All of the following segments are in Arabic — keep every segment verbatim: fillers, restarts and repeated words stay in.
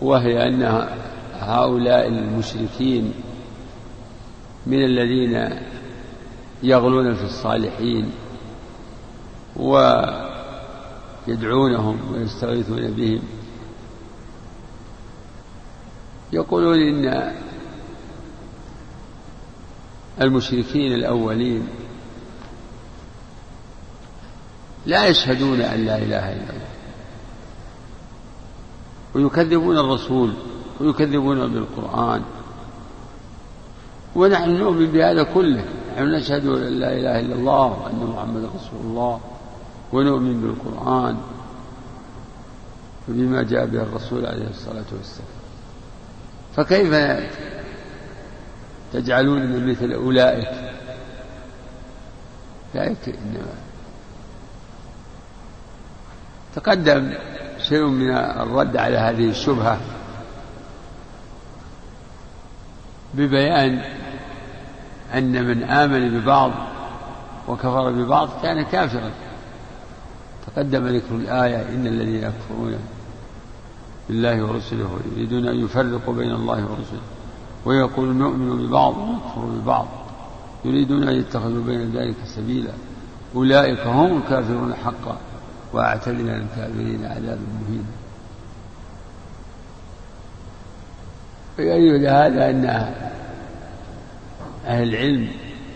وهي أن هؤلاء المشركين من الذين يغلون في الصالحين ويدعونهم ويستغيثون بهم، يقولون إن المشركين الأولين لا يشهدون أن لا إله إلا الله، ويكذبون الرسول ويكذبون بالقرآن، ونحن نؤمن بهذا كله، نحن نشهد أن لا إله إلا الله وأن محمد رسول الله، ونؤمن بالقرآن وبما جاء به الرسول عليه الصلاة والسلام، فكيف تجعلون مثل أولئك؟ أولئك إنما تقدم شيء من الرد على هذه الشبهة ببيان أن من آمن ببعض وكفر ببعض كان كافرا. تقدم ذكر الآية: إن الذين يكفرون بالله ورسله يريدون أن يفرقوا بين الله ورسله ويقولون نؤمن ببعض ونكفر ببعض يريدون أن يتخذوا بين ذلك سبيلا أولئك هم الكافرون حقا وأعتدنا للكافرين عذابا مهينا. ويؤيد هذا أن أهل العلم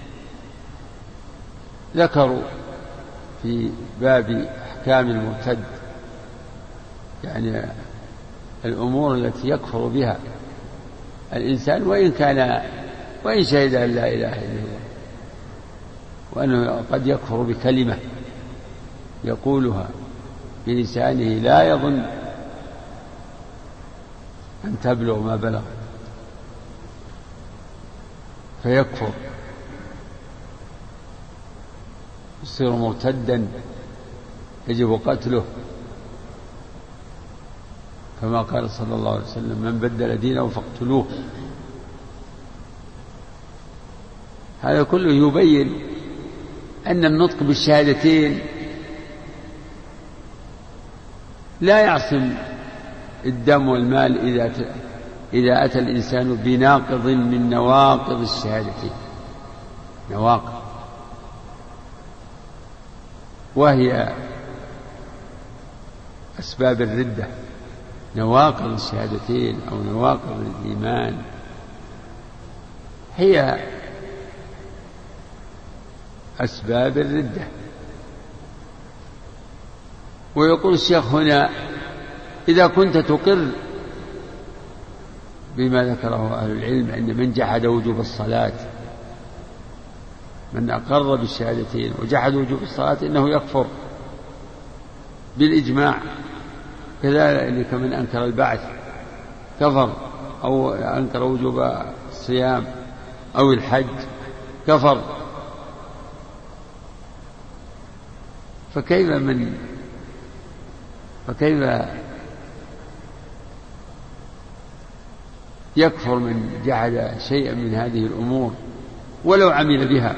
ذكروا في باب أحكام المرتد، يعني الأمور التي يكفر بها الإنسان وإن كان وإن شهد أن لا إله إلا الله، وأنه قد يكفر بكلمة يقولها بلسانه لا يظن أن تبلغ ما بلغ فيكفر يصير مرتدا يجب قتله، كما قال صلى الله عليه وسلم: من بدل دينه فاقتلوه. هذا كله يبين أن النطق بالشهادتين لا يعصم الدم والمال إذا إذا أتى الإنسان بناقض من نواقض الشهادتين، نواقض وهي أسباب الردة، نواقض الشهادتين أو نواقض الإيمان هي أسباب الردة. ويقول الشيخ هنا: إذا كنت تقر بما ذكره أهل العلم أن من جحد وجوب الصلاة، من أقر بالشهادتين وجحد وجوب الصلاة إنه يكفر بالإجماع، كذلك من أنكر البعث كفر، أو أنكر وجوب الصيام أو الحج كفر. فكيف من فكيف يكفر من جحد شيئا من هذه الأمور ولو عمل بها؟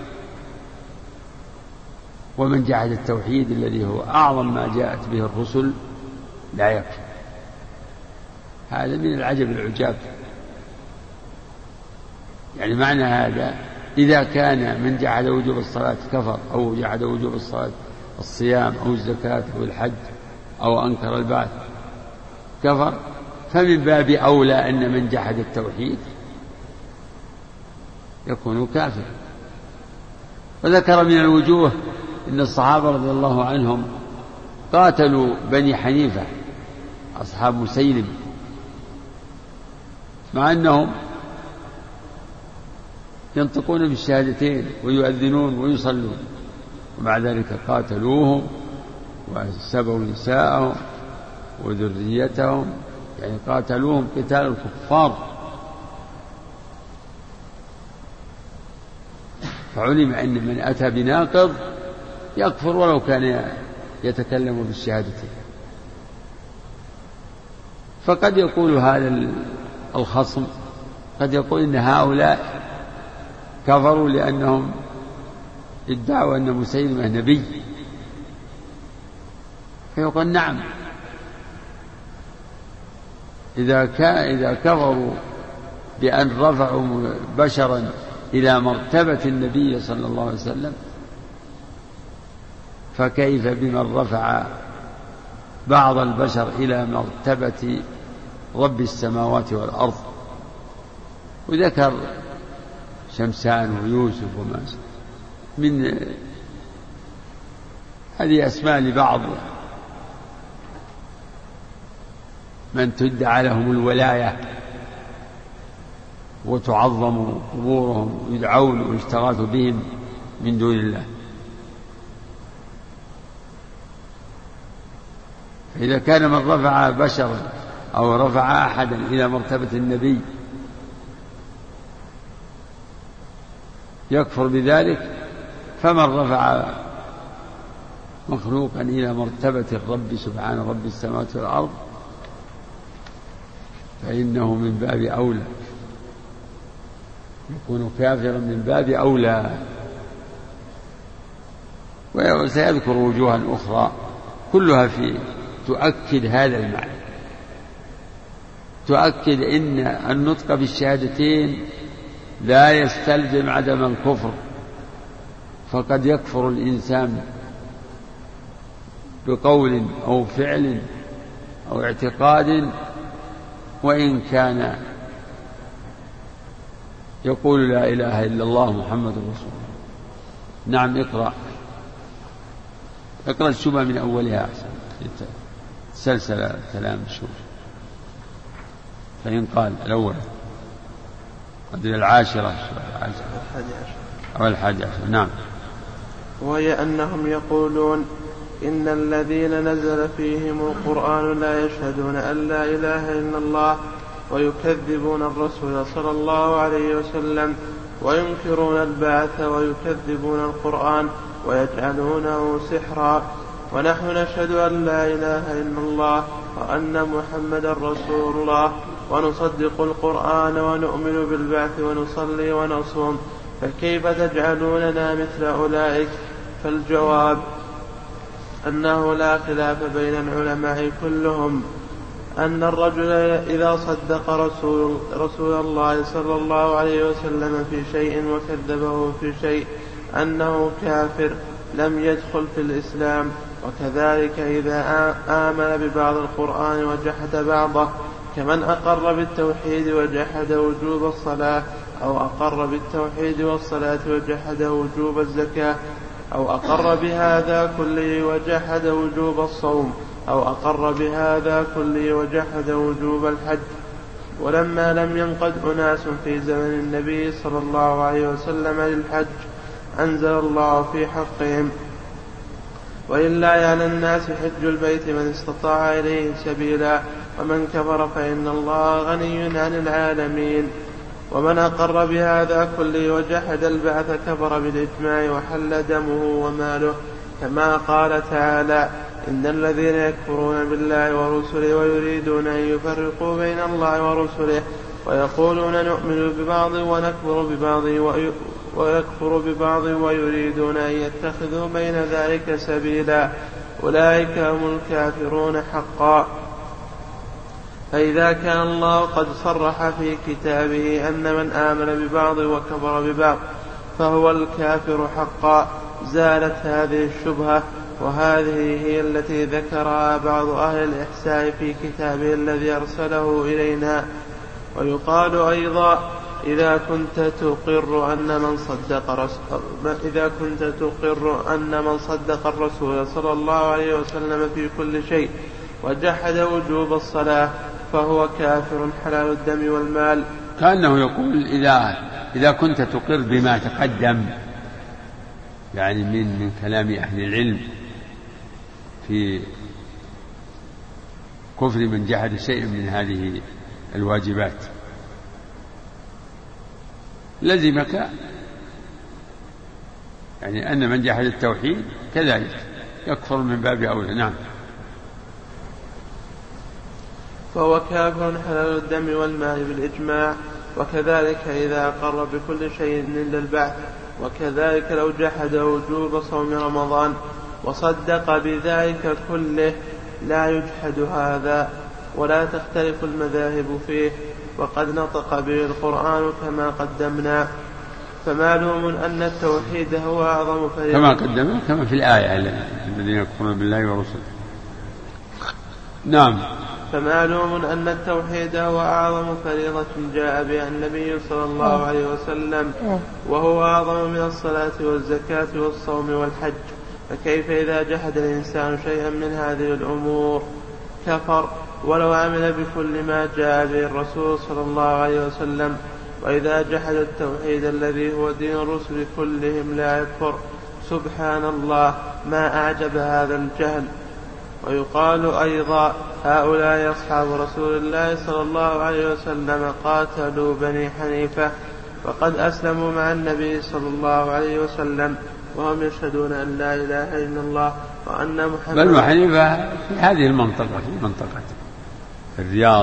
ومن جحد التوحيد الذي هو أعظم ما جاءت به الرسل لا يكفر. هذا من العجب العجاب. يعني معنى هذا إذا كان من جحد وجوب الصلاة كفر، أو جحد وجوب الصلاة الصيام أو الزكاة أو الحج أو أنكر البعث كفر، فمن باب أولى أن من جحد التوحيد يكون كافر. وذكر من الوجوه إن الصحابة رضي الله عنهم قاتلوا بني حنيفة أصحاب مسيلم، مع أنهم ينطقون بالشهادتين ويؤذنون ويصلون، ومع ذلك قاتلوهم وسبوا نساءهم وذريتهم، يعني قاتلوهم قتال الكفار. فعلم أن من أتى بناقض يكفر ولو كان يتكلم بالشهادتين. فقد يقول هذا الخصم، قد يقول إن هؤلاء كفروا لأنهم ادعوا أن مسيلمة نبي، فيقول نعم، إذا كان إذا كفروا بأن رفعوا بشرا إلى مرتبة النبي صلى الله عليه وسلم، فكيف بمن رفع بعض البشر إلى مرتبة رب السماوات والأرض؟ وذكر شمسان ويوسف وما من هذه أسماء لبعض من تدعى لهم الولاية وتعظم قبورهم ويدعون ويستغاث بهم من دون الله. فإذا كان من رفع بشرا أو رفع أحدا إلى مرتبة النبي يكفر بذلك، فمن رفع مخلوقا إلى مرتبة الرب سبحانه رب السماوات والأرض فإنه من باب أولى، يكون كافرا من باب أولى. وسيذكر وجوها أخرى كلها في تؤكد هذا المعنى، تؤكد إن النطق بالشهادتين لا يستلزم عدم الكفر، فقد يكفر الإنسان بقول أو فعل أو اعتقاد وإن كان يقول لا إله إلا الله محمد رسول الله. نعم، اقرأ اقرأ الشبهة من أولها سلسلة كلام الشبهة. فإن قال الأول قدر العاشرة أو الحادي عشر. نعم. وهي أنهم يقولون إن الذين نزل فيهم القرآن لا يشهدون أن لا إله إلا الله ويكذبون الرسول صلى الله عليه وسلم وينكرون البعث ويكذبون القرآن ويجعلونه سحرا، ونحن نشهد أن لا إله إلا الله وأن محمدا رسول الله ونصدق القرآن ونؤمن بالبعث ونصلي ونصوم، فكيف تجعلوننا مثل أولئك؟ فالجواب أنه لا خلاف بين العلماء كلهم أن الرجل إذا صدق رسول, رسول الله صلى الله عليه وسلم في شيء وكذبه في شيء أنه كافر لم يدخل في الإسلام. وكذلك إذا آمن ببعض القرآن وجحد بعضه، كمن أقر بالتوحيد وجحد وجوب الصلاة، أو أقر بالتوحيد والصلاة وجحد وجوب الزكاة، أو أقر بهذا كله وجحد وجوب الصوم، أو أقر بهذا كله وجحد وجوب الحج. ولما لم ينقد أناس في زمن النبي صلى الله عليه وسلم للحج أنزل الله في حقهم: ولله على الناس حج البيت من استطاع إليه سبيلا ومن كفر فإن الله غني عن العالمين. ومن أقر بهذا كله وجحد البعث كفر بالإجماع وحل دمه وماله، كما قال تعالى: إن الذين يكفرون بالله ورسله ويريدون أن يفرقوا بين الله ورسله ويقولون نؤمن ببعض ونكفر ببعض ويكفر ببعض ويريدون أن يتخذوا بين ذلك سبيلا، أولئك هم الكافرون حقا. فإذا كان الله قد صرح في كتابه أن من آمن ببعض وكفر ببعض فهو الكافر حقا زالت هذه الشبهة، وهذه هي التي ذكرها بعض أهل الإحساء في كتابه الذي أرسله إلينا. ويقال أيضا: إذا كنت تقر أن من صدق رسول إذا كنت تقر أن من صدق الرسول صلى الله عليه وسلم في كل شيء وجحد وجوب الصلاة فهو كافر حلال الدم والمال. كأنه يقول إذا إذا كنت تقر بما تقدم، يعني من من كلام أهل العلم في كفر من جحد شيء من هذه الواجبات، لزمك يعني أن من جحد التوحيد كذلك يكفر من باب أولى. نعم. فهو كافر حلال الدم والمال بالإجماع. وكذلك إذا أقر بكل شيء إلا البعث، وكذلك لو جحد وجوب صوم رمضان وصدق بذلك كله لا يجحد هذا. ولا تختلف المذاهب فيه، وقد نطق به القرآن كما قدمنا. فمعلوم أن التوحيد هو أعظم فريضة كما قدمنا كما في الآية الذين يكفرون بالله ورسله. نعم. فمعلوم أن التوحيد هو أعظم فريضة جاء بها النبي صلى الله عليه وسلم، وهو أعظم من الصلاة والزكاة والصوم والحج. فكيف إذا جحد الإنسان شيئا من هذه الأمور كفر ولو عمل بكل ما جاء به الرسول صلى الله عليه وسلم؟ وإذا جحد التوحيد الذي هو دين الرسل كلهم لا يكفر. سبحان الله، ما أعجب هذا الجهل. ويقال أيضا هؤلاء أصحاب رسول الله صلى الله عليه وسلم قاتلوا بني حنيفة وقد أسلموا مع النبي صلى الله عليه وسلم وهم يشهدون أن لا إله إلا الله وأن محمد. بنو حنيفة في هذه المنطقة، في منطقة الرياض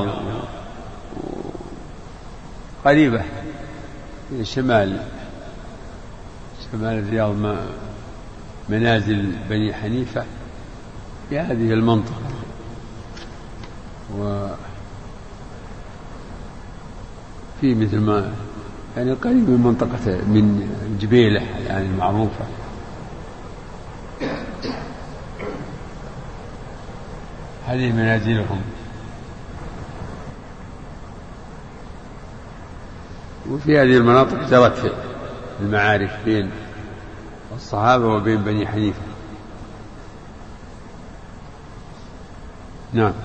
قريبة في شمال شمال الرياض منازل بني حنيفة في هذه المنطقة، وفي مثل ما يعني قريب من منطقة من جبيلة يعني المعروفة. هذه منازلهم. وفي هذه المناطق جرت المعارك بين الصحابة وبين بني حنيفة. نعم.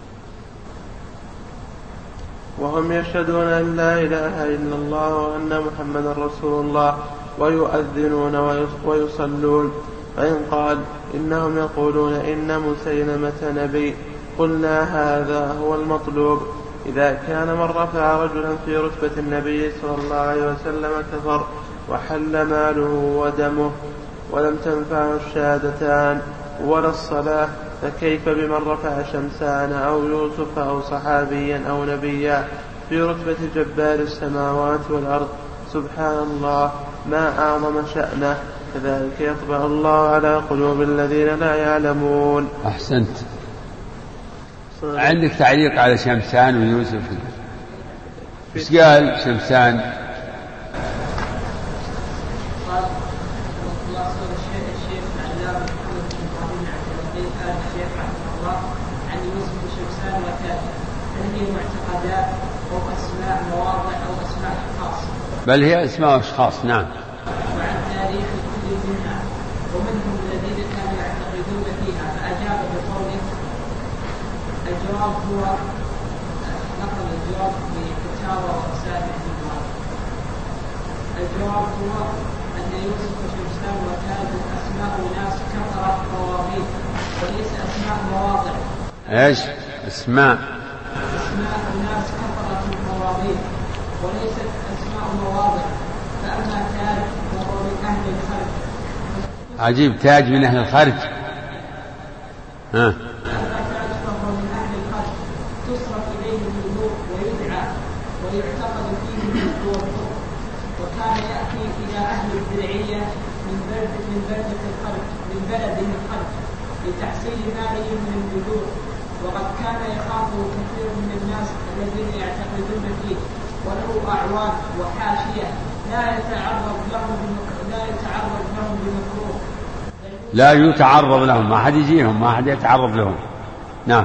وهم يشهدون أن لا إله إلا الله وأن محمدا رسول الله ويؤذنون ويصلون. فإن قال إنهم يقولون إن مسيلمة نبي قلنا هذا هو المطلوب. إذا كان من رفع رجلا في رتبة النبي صلى الله عليه وسلم كفر وحل ماله ودمه ولم تنفعه الشهادتان ولا الصلاة، فكيف بمن رفع شمسان أو يوسف أو صحابيا أو نبيا في رتبة جبار السماوات والأرض؟ سبحان الله، ما أعظم شأنه. كذلك يطبع الله على قلوب الذين لا يعلمون. أحسنت. عندك تعليق على شمسان ويوسف؟ ايش قال شمسان؟ بل هي اسماء اشخاص. نعم. وعن تاريخ كل منها، ومنهم الذين كانوا يعتقدون فيها، فأجاب بقوله الجواب هو نقل الجواب بكتابة ورسائل الجواب. الجواب هو أن يوسف وشمسان وكانوا أسماء ناس كثرت مواضيع وليس أسماء مواضع. ايش؟ اسماء أسماء ناس كثرت مواضيع وليست أسماء مواضع. فأما تاج وهو من أهل الخرج. عجيب، تاج من أهل الخرج. ها. أما تاج فهو من أهل الخرج تصرف إليه النذور ويدعى ويعتقد فيه النذور. وكان يأتي إلى أهل الدرعية من بلد من بلدة الخرج من بلده الخرج لتحصيل مالهم من النذور. وقد كان يخافه كثير من الناس الذين يعتقدون فيه، وله أعوان وحاشية لا يتعرض لهم لا يتعرض لهم بمكروه. لا يتعرض لهم، ما أحد يجيهم، ما أحد يتعرض لهم. نعم.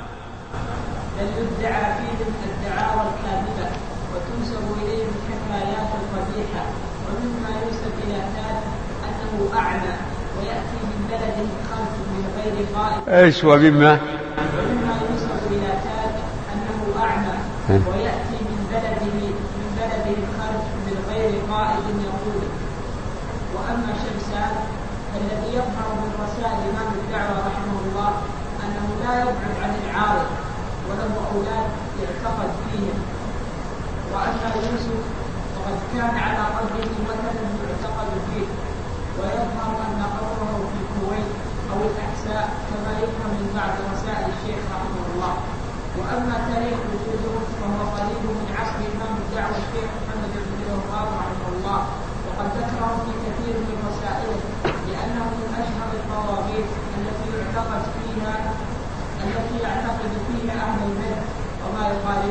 بل يدعى فيهم الدعاوى الكاذبة وتنسب إليهم الحكايات القبيحة. ومما ينسب إلى تاج أنه أعمى ويأتي من بلده الخلف من غير قائد. إيش وبما؟ ومما ينسب إلى تاج أنه أعمى ويأتي من بلده من بلده الخلف من غير قائد يقول. وأما شمسان الذي يظهر من رسائل إمام الدعوة رحمه الله أنه لا يبعد عن العارض وله أولاد يعتقد فيهم. وأما يوسف فقد كان على قلبه وثن يعتقد فيه، ويظهر أن قبره في الكويت أو الأحساء كما يفهم من بعض رسائل الشيخ رحمه الله. وأما تاريخ وجودهم فهو قريب من عصر إمام الدعوة الشيخ محمد بن الوهاب رحمه الله، وقد ذكره في كثير من رسائله لأنه من أشهر الطواغيت التي يعتقد فيها التي يعتقد فيها أهل البدع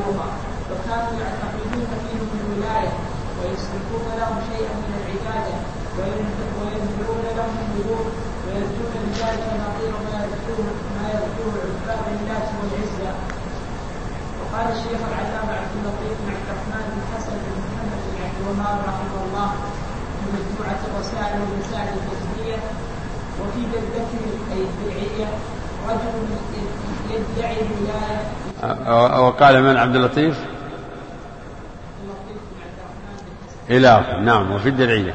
شيوخا وكانوا يعتقدون فيهم الولاية ويصرفون لهم شيئا من العبادة وينذرون لهم النذور ويرجون بذلك نظير ما يرجوه ما يرجوه عباد الناس والعزة. وقال الشيخ العلامة عبد اللطيف بن عبد الرحمن بن حسن بن محمد بن عبد الوهاب رحمه الله في مجموعة الرسائل والمسائل الفقهية: وفي بلدته أي الدرعية رجل يدعي الولاية. وقال من عبد اللطيف؟ إلى نعم. وفي الدرعية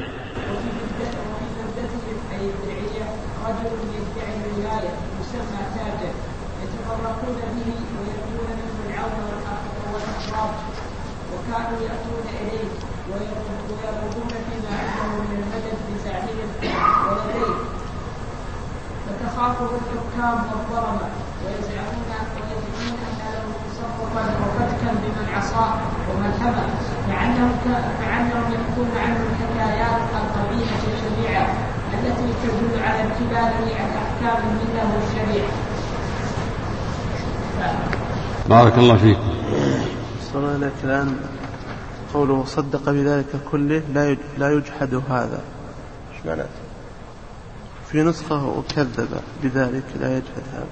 وكانوا يأتون إليه ويرغبون فيما عنده من المدد بزعيم ولديه فتخافه الحكام والظلمة ويزعمون ويزعمون أن له تصرفا وفتكا بمن عصاه ومن هبى كأنهم كأنهم يحكون عنه الحكايات القبيحة الشنيعة التي تدل على امتثاله عن أحكام الملة والشريعة. بارك الله فيك. صلى الآن قوله صدق بذلك كله لا يجحد هذا، ايش معناته؟ في نسخة وكذب بذلك لا يجحد هذا.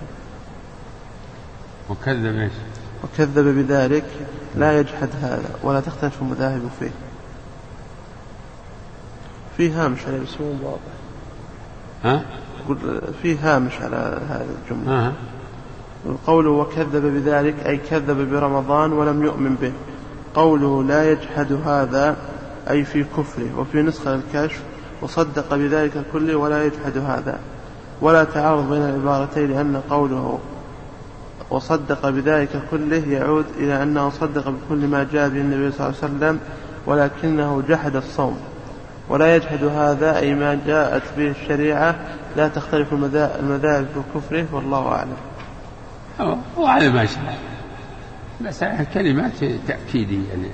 وكذب ايش؟ وكذب بذلك لا يجحد هذا ولا تختلف المذاهب فيه. في هامش على اسمه واضح. ها؟ في هامش على هذه الجملة. ها. قوله وكذب بذلك أي كذب برمضان ولم يؤمن به. قوله لا يجحد هذا أي في كفره. وفي نسخة الكشف وصدق بذلك كله ولا يجحد هذا، ولا تعارض بين العبارتين، لأن قوله وصدق بذلك كله يعود إلى أنه صدق بكل ما جاء به النبي صلى الله عليه وسلم ولكنه جحد الصوم. ولا يجحد هذا أي ما جاءت به الشريعة لا تختلف المذاهب في كفره، والله أعلم. وعلى ما شاء بس كلمات تأكيدية يعني,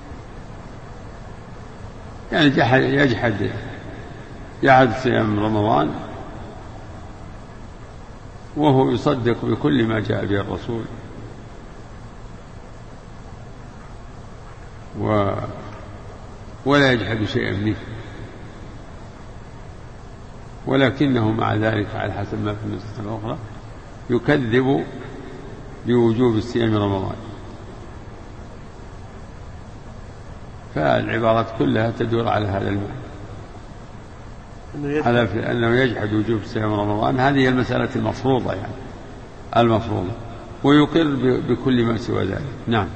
يعني جحد يجحد يجحد صيام رمضان وهو يصدق بكل ما جاء به الرسول و ولا يجحد شيئا منه، ولكنه مع ذلك على حسب ما في النسخة الأخرى يكذب بوجوب الصيام رمضان. فالعبارات كلها تدور على هذا المعنى، على أنه يجحد وجوب صيام رمضان. هذه المسألة المفروضة يعني المفروضة، ويقر بكل ما سوى ذلك. نعم.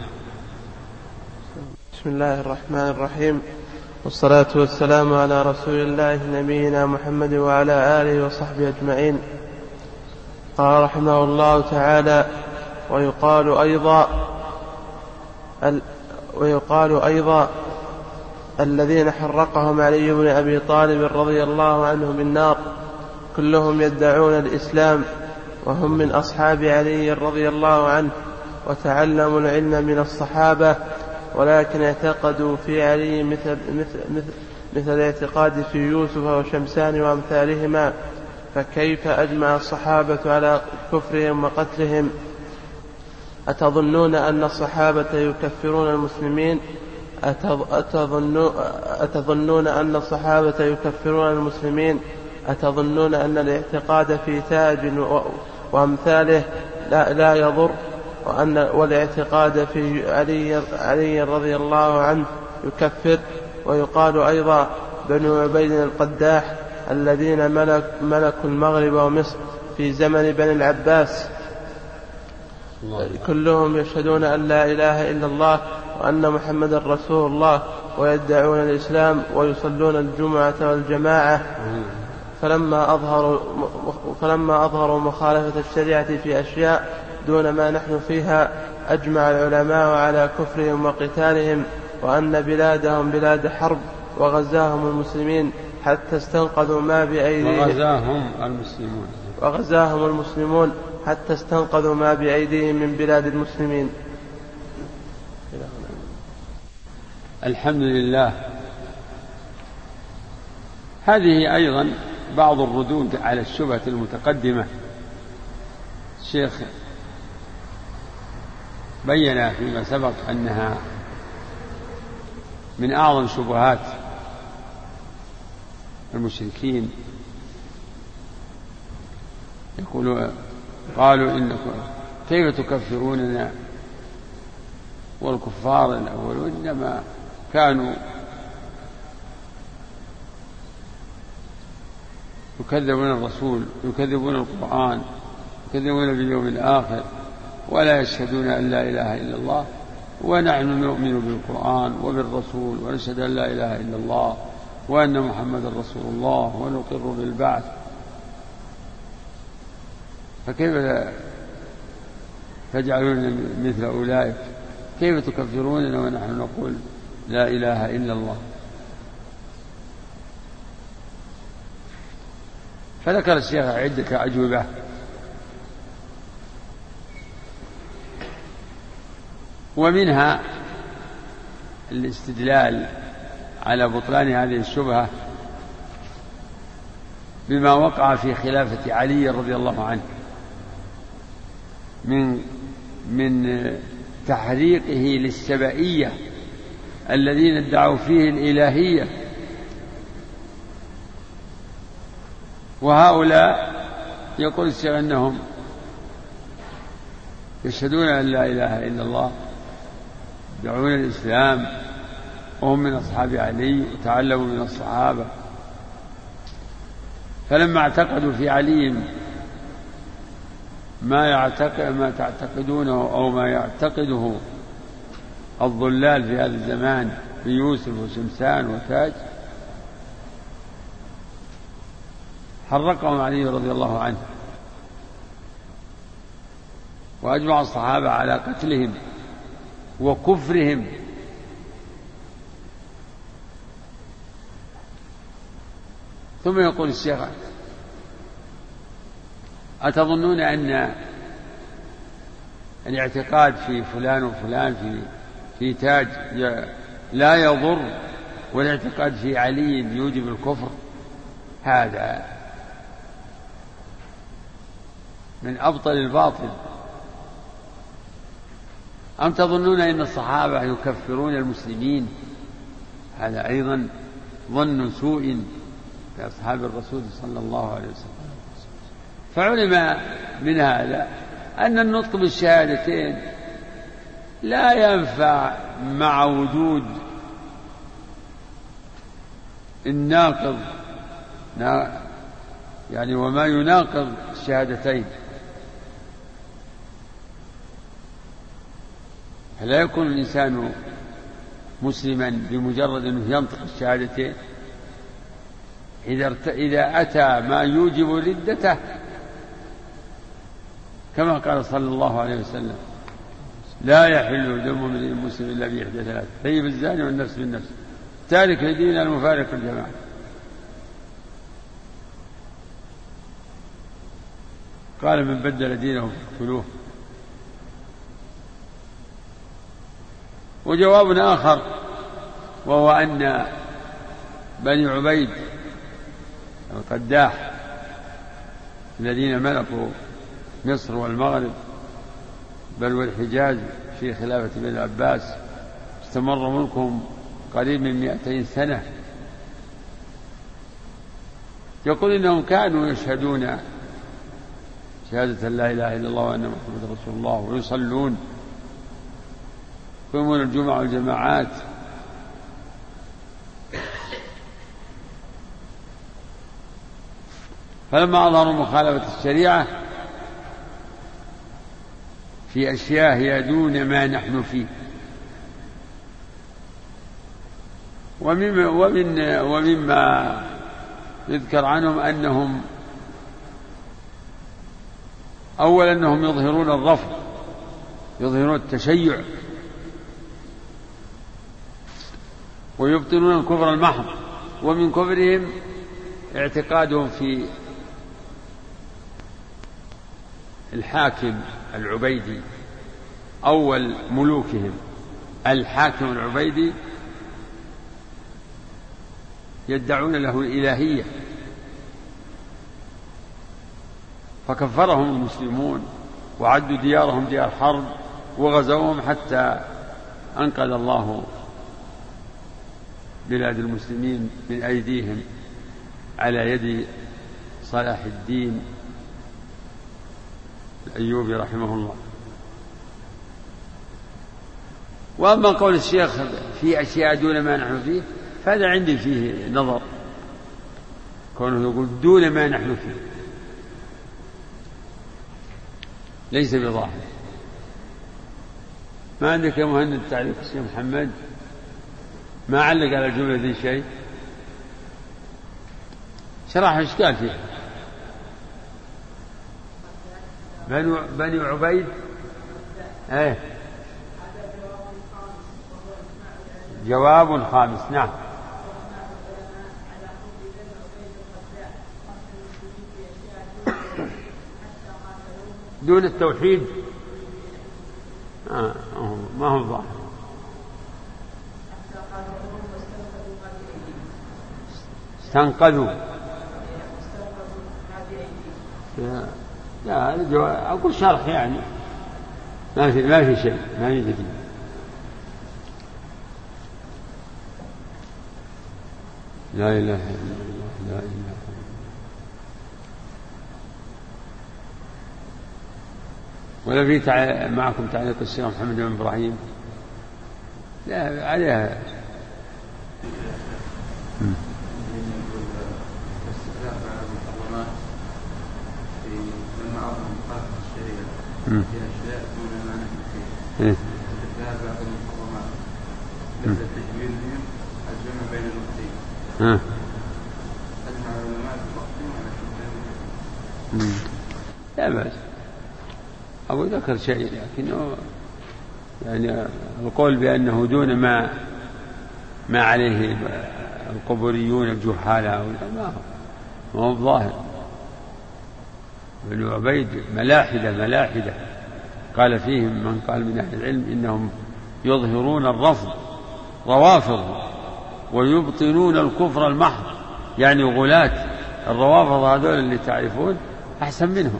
بسم الله الرحمن الرحيم، والصلاة والسلام على رسول الله نبينا محمد وعلى آله وصحبه أجمعين. قال رحمه الله تعالى: ويقال أيضا ال ويقال أيضا الذين حرقهم علي بن أبي طالب رضي الله عنه بالنار كلهم يدعون الإسلام وهم من أصحاب علي رضي الله عنه وتعلموا العلم من الصحابة، ولكن اعتقدوا في علي مثل, مثل, مثل, مثل الاعتقاد في يوسف وشمسان وأمثالهما. فكيف أجمع الصحابة على كفرهم وقتلهم؟ أتظنون أن الصحابة يكفرون المسلمين؟ أتظنون أن الصحابة يكفرون المسلمين؟ أتظنون أن الاعتقاد في تاج وأمثاله لا, لا يضر؟ وأن والاعتقاد في علي, علي رضي الله عنه يكفر؟ ويقال أيضا بنو عبيد القداح الذين ملك ملكوا المغرب ومصر في زمن بني العباس كلهم يشهدون أن لا إله إلا الله وأن محمد رسول الله ويدعون الإسلام ويصلون الجمعة والجماعة، فلما أظهروا, فلما أظهروا مخالفة الشريعة في أشياء دون ما نحن فيها أجمع العلماء على كفرهم وقتالهم، وأن بلادهم بلاد حرب وغزاهم المسلمين حتى استنقذوا ما بأيديهم وغزاهم المسلمون وغزاهم المسلمون حتى استنقذوا ما بأيديهم من بلاد المسلمين. الحمد لله. هذه أيضا بعض الردود على الشبهة المتقدمة. الشيخ بين فيما سبق أنها من أعظم شبهات المشركين. يقولوا قالوا إنكم كيف تكفروننا والكفار الأولون إنما كانوا يكذبون الرسول، يكذبون القرآن، يكذبون باليوم الآخر، ولا يشهدون أن لا إله إلا الله، ونحن نؤمن بالقرآن وبالرسول ونشهد أن لا إله إلا الله وأن محمد رسول الله ونقر بالبعث. فكيف تجعلون مثل أولئك؟ كيف تكفروننا ونحن نقول لا إله إلا الله؟ فذكر الشيخ عدة أجوبة، ومنها الاستدلال على بطلان هذه الشبهة بما وقع في خلافة علي رضي الله عنه من من تحريقه للسبائية الذين ادعوا فيه الإلهية، وهؤلاء يقول الشيخ أنهم يشهدون أن لا إله إلا الله، يدعون الإسلام، وهم من أصحاب علي وتعلموا من الصحابة. فلما اعتقدوا في علي ما يعتقد ما تعتقدونه أو ما يعتقده الضلال في هذا الزمان بيوسف وشمسان وتاج، حرقهم علي رضي الله عنه، وأجمع الصحابة على قتلهم وكفرهم. ثم يقول الشيخ: أتظنون أن الاعتقاد في فلان وفلان في في تاج لا يضر، والاعتقاد في علي يوجب الكفر؟ هذا من أبطل الباطل. أم تظنون أن الصحابة يكفرون المسلمين؟ هذا أيضا ظن سوء بأصحاب الرسول صلى الله عليه وسلم. فعلم من هذا أن النطق بالشهادتين لا ينفع مع وجود الناقض، يعني وما يناقض الشهادتين. فلا يكون الإنسان مسلما بمجرد أنه ينطق الشهادتين، إذا أتى ما يوجب ردته، كما قال صلى الله عليه وسلم: لا يحل دم امرئ مسلم إلا بإحدى ثلاث: طيب الزاني والنفس بالنفس، تارك لدين المفارق الجماعة. قال: من بدل دينه فاقتلوه. وجواب آخر وهو أن بني عبيد القداح الذين ملكوا مصر والمغرب بل والحجاز في خلافة ابن العباس استمر ملكهم قريب من مئتين سنة، يقول إنهم كانوا يشهدون شهادة لا إله إلا الله وأن محمد رسول الله، ويصلون، يقيمون الجمعة والجماعات. فلما أظهروا مخالفة الشريعة في أشياء هي دون ما نحن فيه، ومن ومن ومما يذكر عنهم أنهم أولا أنهم يظهرون الرفض، يظهرون التشيع، ويبطلون الكفر المحض. ومن كفرهم اعتقادهم في الحاكم العبيدي أول ملوكهم، الحاكم العبيدي، يدعون له الإلهية، فكفرهم المسلمون وعدوا ديارهم ديار حرب وغزوهم حتى أنقذ الله بلاد المسلمين من أيديهم على يد صلاح الدين الأيوبي رحمه الله. وأما قول الشيخ في أشياء دون ما نحن فيه فهذا عندي فيه نظر، كونه يقول دون ما نحن فيه ليس بظاهر. ما عندك يا مهند تعليق الشيخ محمد؟ ما علق على الجملة ذي شيء؟ شرح ايش قال فيها؟ بني بني عبيد ايه جواب خامس. نعم. دون التوحيد آه ما هو ظاهر. استنقذوا لا لا أقول شرح يعني ما في ما في شيء ما في جديد. لا إله إلا الله لا إله إلا الله. ولا في تع... معكم تعليق الشيخ محمد بن إبراهيم؟ لا عليها في أشياء دون ما نحن فيه. استدلال بعض المحرمات ليس تجويزهم الجمع بين الوقتين. أجمع العلماء في الوقتين على شيء. لا بأس. أبو ذكر شيء لكنه يعني القول بأنه دون ما ما عليه القبوريون الجهالة ما هو ظاهر. بنو عبيد ملاحدة ملاحدة قال فيهم من قال من أهل العلم إنهم يظهرون الرفض روافض ويبطنون الكفر المحض، يعني غلاة. الروافض هذول اللي تعرفون أحسن منهم،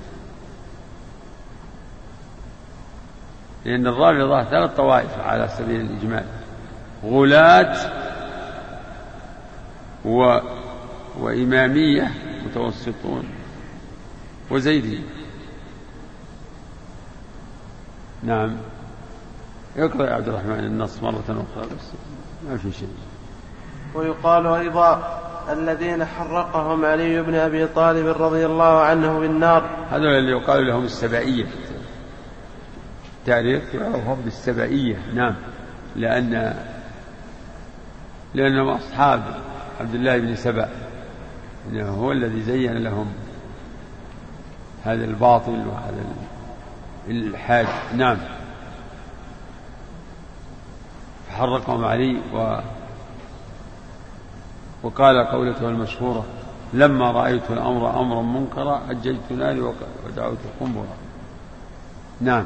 لأن الرافضة ثلاث طوائف على سبيل الإجمال: غلاة و... وإمامية متوسطون وزيدي. نعم. يقرأ يا عبد الرحمن النص مرة أخرى بس ما في شيء. ويقال أيضا الذين حرقهم علي بن أبي طالب رضي الله عنه بالنار، هذول اللي يقال لهم السبائية في التاريخ، يعرفهم بالسبائية. نعم. لأن لأنهم أصحاب عبد الله بن سبأ، إنه هو الذي زين لهم هذا الباطل وهذا الإلحاد. نعم. فحرقهم علي و... وقال قولته المشهورة: لما رأيت الأمر أمرا منكرا أججت ناري ودعوت قنبرا. نعم.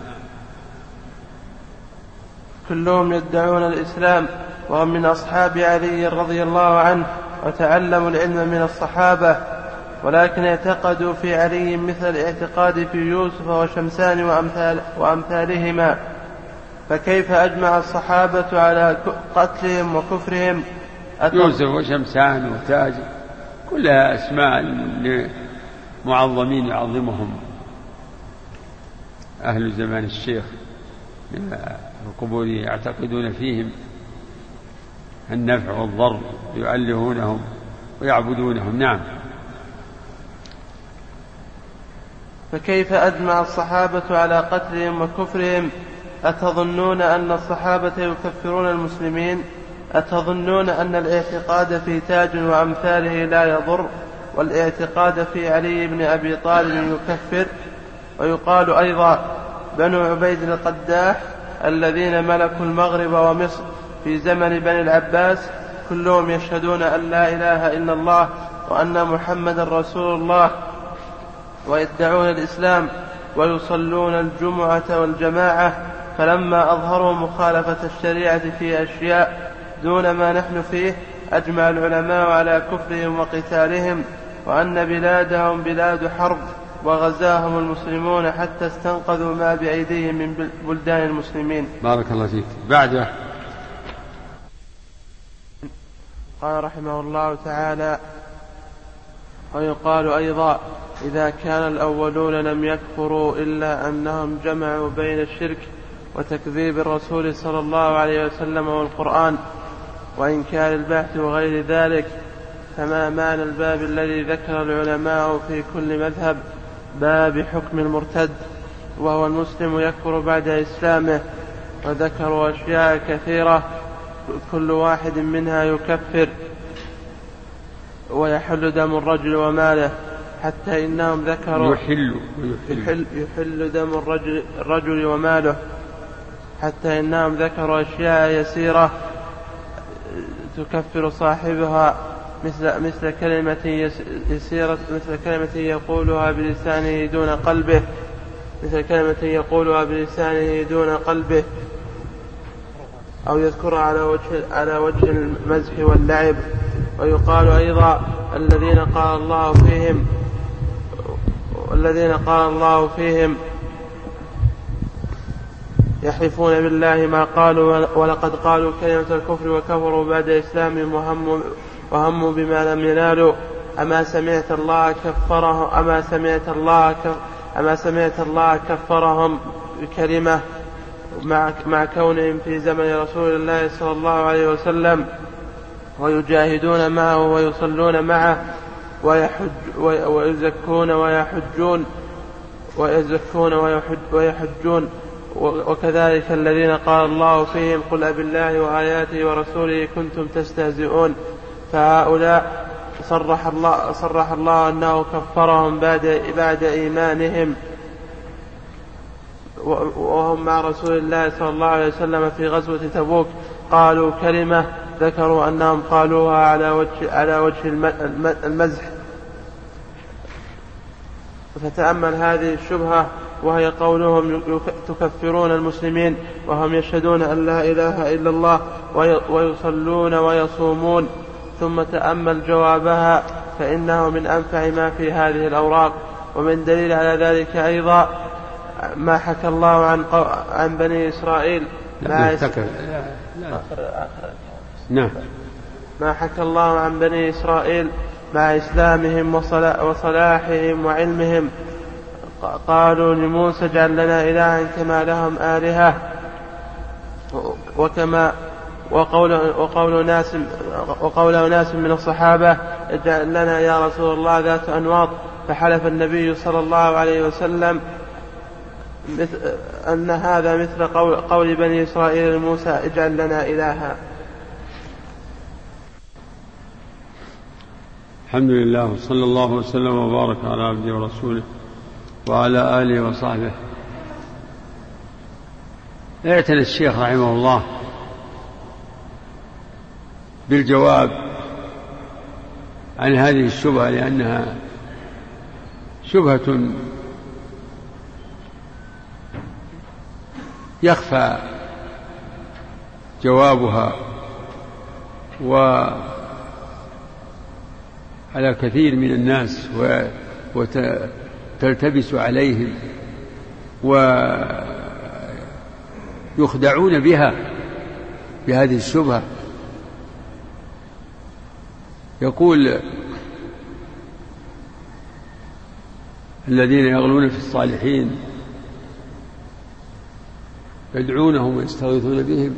كلهم يدعون الإسلام وهم من أصحاب علي رضي الله عنه وتعلموا العلم من الصحابة، ولكن اعتقدوا في علي مثل الاعتقاد في يوسف وشمسان وأمثال وأمثالهما. فكيف أجمع الصحابة على قتلهم وكفرهم؟ يوسف وشمسان وتاج كلها أسماء لمعظمين يعظمهم أهل زمان الشيخ القبور، يعتقدون فيهم النفع والضر، يؤلهونهم ويعبدونهم. نعم. فكيف أجمع الصحابة على قتلهم وكفرهم؟ أتظنون أن الصحابة يكفرون المسلمين؟ أتظنون أن الاعتقاد في تاج وأمثاله لا يضر، والاعتقاد في علي بن أبي طالب يكفر؟ ويقال أيضا بنو عبيد القداح الذين ملكوا المغرب ومصر في زمن بني العباس كلهم يشهدون أن لا إله إلا الله وأن محمد رسول الله، ويدعون الإسلام ويصلون الجمعة والجماعة، فلما أظهروا مخالفة الشريعة في أشياء دون ما نحن فيه أجمع العلماء على كفرهم وقتالهم، وأن بلادهم بلاد حرب وغزاهم المسلمون حتى استنقذوا ما بأيديهم من بلدان المسلمين. بارك الله فيك. بعده قال رحمه الله تعالى: ويقال أيضا: إذا كان الأولون لم يكفروا إلا أنهم جمعوا بين الشرك وتكذيب الرسول صلى الله عليه وسلم والقرآن وإنكار البعث وغير ذلك، فما معنى الباب الذي ذكر العلماء في كل مذهب باب حكم المرتد وهو المسلم يكفر بعد إسلامه؟ وذكروا أشياء كثيرة كل واحد منها يكفر ويحل دم الرجل وماله، حتى إنهم ذكروا يحل, يحل, يحل دم الرجل, الرجل وماله، حتى إنهم ذكروا أشياء يسيرة تكفر صاحبها، مثل, مثل كلمة يسيرة مثل كلمة يقولها بلسانه دون قلبه مثل كلمة يقولها بلسانه دون قلبه أو يذكرها على وجه, على وجه المزح واللعب. ويقال أيضا: الذين قال الله فيهم الذين قال الله فيهم يحلفون بالله ما قالوا ولقد قالوا كلمة الكفر وكفروا بعد إسلامهم وهموا, وهموا بما لم ينالوا. أما سمعت الله كفرهم أما سمعت الله أما سمعت الله كفرهم بكلمة مع, مع كونهم في زمن رسول الله صلى الله عليه وسلم ويجاهدون معه ويصلون معه ويحج ويزكون ويحجون ويزكون ويحج ويحجون وكذلك الذين قال الله فيهم: قل أبالله وآياته ورسوله كنتم تستهزئون. فهؤلاء صرح الله, صرح الله أنه كفرهم بعد, بعد إيمانهم وهم مع رسول الله صلى الله عليه وسلم في غزوة تبوك. قالوا كلمة ذكروا أنهم قالوها على وجه, على وجه المزح. فتأمل هذه الشبهة، وهي قولهم تكفرون المسلمين وهم يشهدون أن لا إله إلا الله ويصلون ويصومون، ثم تأمل جوابها فإنه من أنفع ما في هذه الأوراق. ومن دليل على ذلك أيضا ما حكى الله عن, عن بني إسرائيل ما, نعم. ما حكى الله عن بني إسرائيل مع إسلامهم وصلاحهم وعلمهم. قالوا لموسى: اجعل لنا إلها كما لهم آلهة. وكما وقول, وقول, ناس وقول ناس من الصحابة: اجعل لنا يا رسول الله ذات أنواط. فحلف النبي صلى الله عليه وسلم أن هذا مثل قول, قول بني إسرائيل لموسى: اجعل لنا إلها. الحمد لله، وصلى الله وسلم وبارك على عبده ورسوله وعلى آله وصحبه. اعتنى الشيخ رحمه الله بالجواب عن هذه الشبهة، لأنها شبهة يخفى جوابها وعلى كثير من الناس وتلتبس عليهم ويخدعون بها بهذه الشبهة. يقول: الذين يغلون في الصالحين يدعونهم ويستغيثون بهم،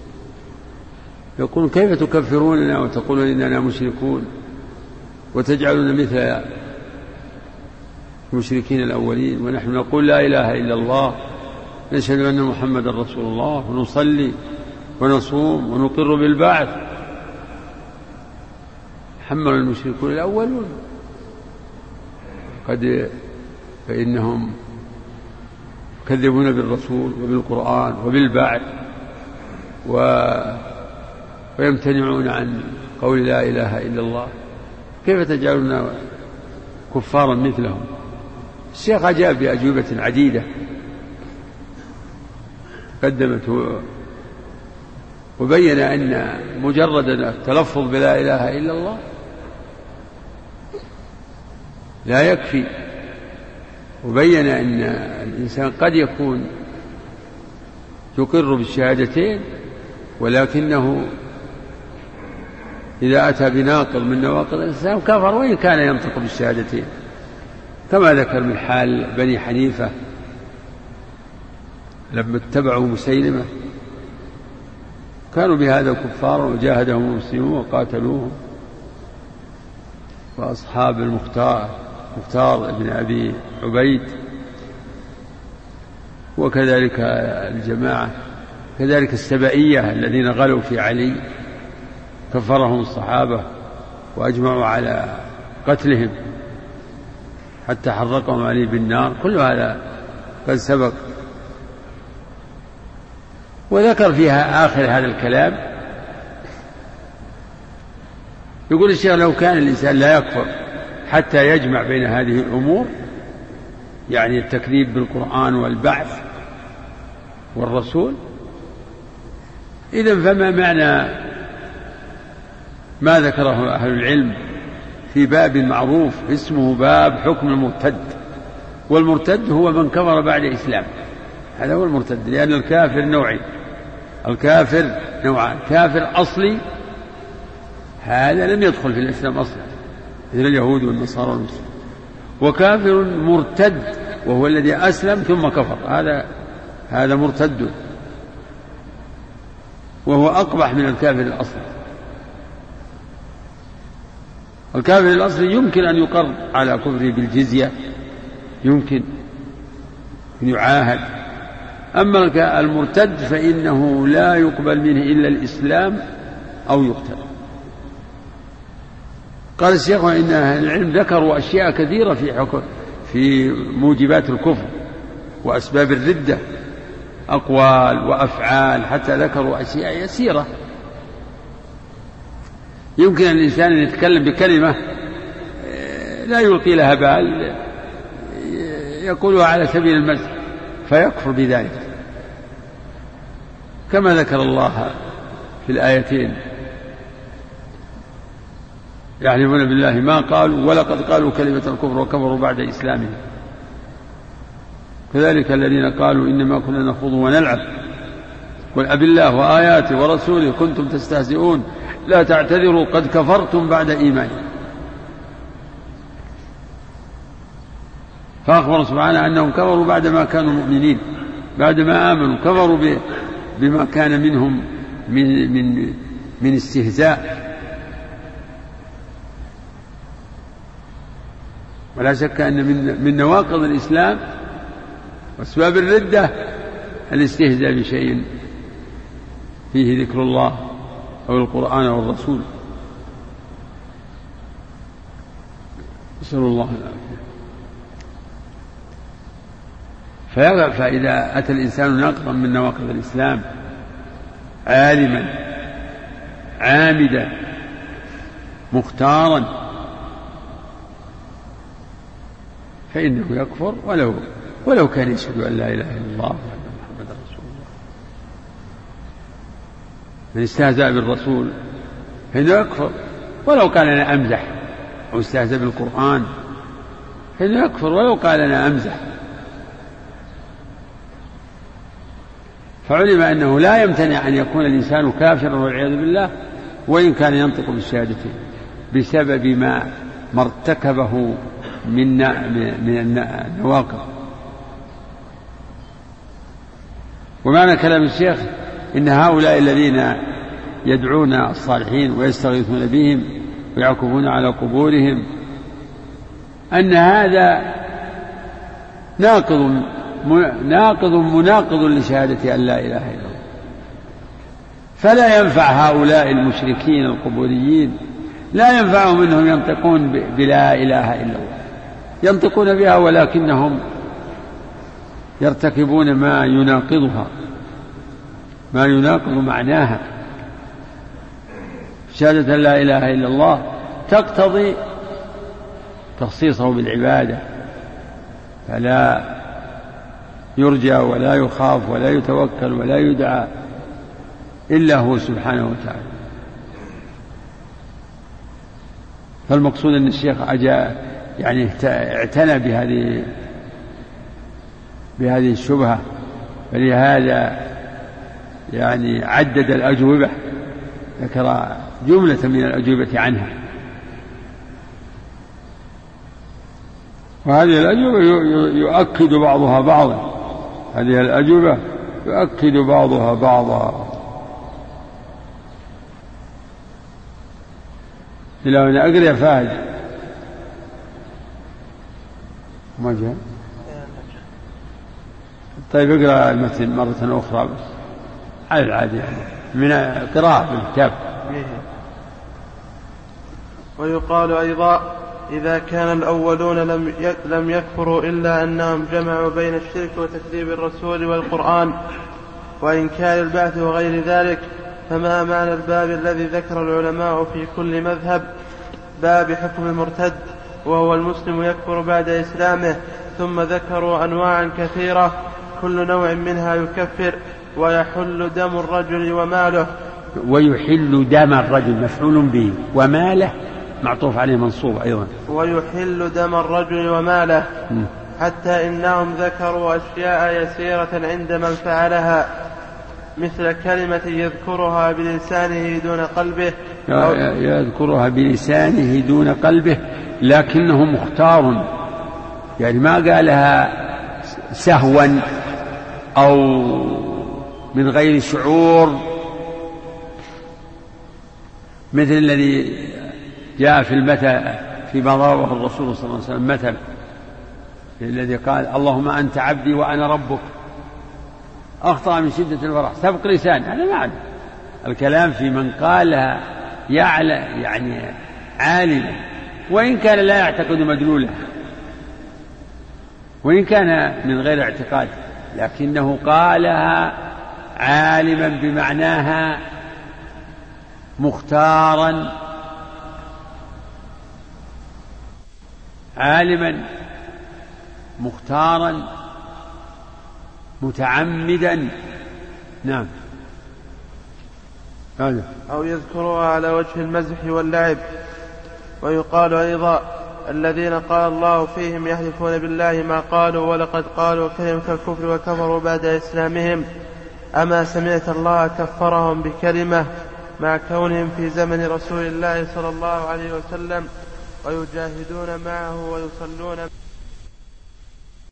يقول: كيف تكفروننا وتقولون إننا مشركون وتجعلون مثل المشركين الأولين، ونحن نقول لا إله إلا الله، نشهد أن محمد رسول الله، ونصلي ونصوم ونقر بالبعث. حمل المشركون الأولون قد فإنهم يكذبون بالرسول وبالقرآن وبالبعث ويمتنعون عن قول لا إله إلا الله، كيف تجعلنا كفارا مثلهم؟ الشيخ أجاب بأجوبة عديدة تقدمت، وبين أن مجرد التلفظ بلا إله إلا الله لا يكفي وبين أن الإنسان قد يكون يقر بالشهادتين ولكنه إذا أتى بناقض من نواقض الإسلام كفر وإن كان ينطق بالشهادتين، كما ذكر من حال بني حنيفة لما اتبعوا مسيلمة كانوا بهذا كفارا وجاهدهم المسلمون وقاتلوهم، وأصحاب المختار مختار ابن أبي عبيد وكذلك الجماعة، كذلك السبائية الذين غلوا في علي كفرهم الصحابة وأجمعوا على قتلهم حتى حرقهم علي بالنار، كل هذا قد سبق. وذكر فيها آخر هذا الكلام، يقول الشيخ لو كان الإنسان لا يكفر حتى يجمع بين هذه الأمور، يعني التكذيب بالقرآن والبعث والرسول، إذن فما معنى ما ذكره أهل العلم في باب معروف اسمه باب حكم المرتد، والمرتد هو من كفر بعد إسلام، هذا هو المرتد، لأن الكافر نوعين، الكافر نوعان، كافر أصلي هذا لم يدخل في الإسلام أصلا مثل اليهود والنصارى والمسلمين، وكافر مرتد وهو الذي أسلم ثم كفر، هذا هذا مرتد وهو أقبح من الكافر الأصلي. الكافر الأصلي يمكن أن يقر على كفره بالجزية، يمكن أن يعاهد، أما المرتد فإنه لا يقبل منه إلا الإسلام أو يقتل. قال الشيخ إن أهل العلم ذكروا أشياء كثيرة في حكم في موجبات الكفر وأسباب الردة، أقوال وأفعال، حتى ذكروا أشياء يسيرة يمكن الإنسان أن يتكلم بكلمة لا يلقي لها بال يقولها على سبيل المزح فيكفر بذلك، كما ذكر الله في الآيتين يحلفون بالله ما قالوا ولقد قالوا كلمة الكفر وكفروا بعد إسلامهم، كذلك الذين قالوا إنما كنا نخوض ونلعب قل أب الله وآياته ورسوله كنتم تستهزئون لا تعتذروا قد كفرتم بعد إيمانكم. فأخبر سبحانه أنهم كفروا بعدما كانوا مؤمنين، بعدما آمنوا كفروا بما كان منهم من, من, من استهزاء. ولا شك أن من, من نواقض الإسلام وأسباب الردة الاستهزاء بشيء فيه ذكر الله أو القرآن أو الرسول، نسأل الله العافية. فإذا أتى الإنسان ناقضا من نواقض الإسلام عالما عامدا مختارا فإنه يكفر ولو ولو كان يشهد أن لا إله إلا الله وأن محمدا رسول الله. من استهزأ بالرسول فإنه يكفر ولو قال أنا أمزح، أو استهزأ بالقرآن فإنه يكفر ولو قال أنا أمزح. فعلم أنه لا يمتنع أن يكون الإنسان كافرا والعياذ بالله وإن كان ينطق بالشهادتين بسبب ما ارتكبه من من النواقض. ومعنى كلام الشيخ إن هؤلاء الذين يدعون الصالحين ويستغيثون بهم ويعكفون على قبورهم أن هذا ناقض ناقض مناقض لشهادة أن لا إله إلا الله، فلا ينفع هؤلاء المشركين القبوريين لا ينفعهم أنهم ينطقون بلا إله إلا الله، ينطقون بها ولكنهم يرتكبون ما يناقضها ما يناقض معناها. شهادة لا إله إلا الله تقتضي تخصيصه بالعبادة، فلا يرجى ولا يخاف ولا يتوكل ولا يدعى إلا هو سبحانه وتعالى. فالمقصود أن الشيخ أجا يعني اعتنى بهذه بهذه الشبهة، فلهذا يعني عدد الأجوبة، ذكر جملة من الأجوبة عنها، وهذه الأجوبة يؤكد بعضها بعضا، هذه الأجوبة يؤكد بعضها بعضا. إلى أن أقرأ يا فهد ما جاء. طيب اقرأ المتن مرة أخرى بس على العادة يعني من قراءة بالكتاب. ويقال أيضا إذا كان الأولون لم يكفروا إلا أنهم جمعوا بين الشرك وتكذيب الرسول والقرآن وإنكار البعث وغير ذلك، فما معنى الباب الذي ذكر العلماء في كل مذهب باب حكم المرتد وهو المسلم يكفر بعد إسلامه، ثم ذكروا أنواعا كثيرة كل نوع منها يكفر ويحل دم الرجل وماله. ويحل دم الرجل مفعول به، وماله معطوف عليه منصوب أيضا. ويحل دم الرجل وماله م. حتى إنهم ذكروا أشياء يسيرة عند من فعلها، مثل كلمة يذكرها بلسانه دون قلبه، يذكرها بلسانه دون قلبه، لكنه مختار، يعني ما قالها سهوا أو من غير شعور، مثل الذي جاء في المثل فيما ضربه الرسول صلى الله عليه وسلم، مثل الذي قال اللهم أنت عبدي وأنا ربك، أخطأ من شدة الفرح سبق لسان، هذا معنى الكلام في من قالها يعلى يعني عالما، وإن كان لا يعتقد مدلوله، وإن كان من غير اعتقاد، لكنه قالها عالما بمعناها مختارا، عالما مختارا متعمدا. نعم. هذا أو يذكرها على وجه المزح واللعب. ويقال أيضا الذين قال الله فيهم يحلفون بالله ما قالوا ولقد قالوا كلمة الكفر وكفروا بعد إسلامهم، أما سمعت الله كفرهم بكلمة مع كونهم في زمن رسول الله صلى الله عليه وسلم ويجاهدون معه ويصلون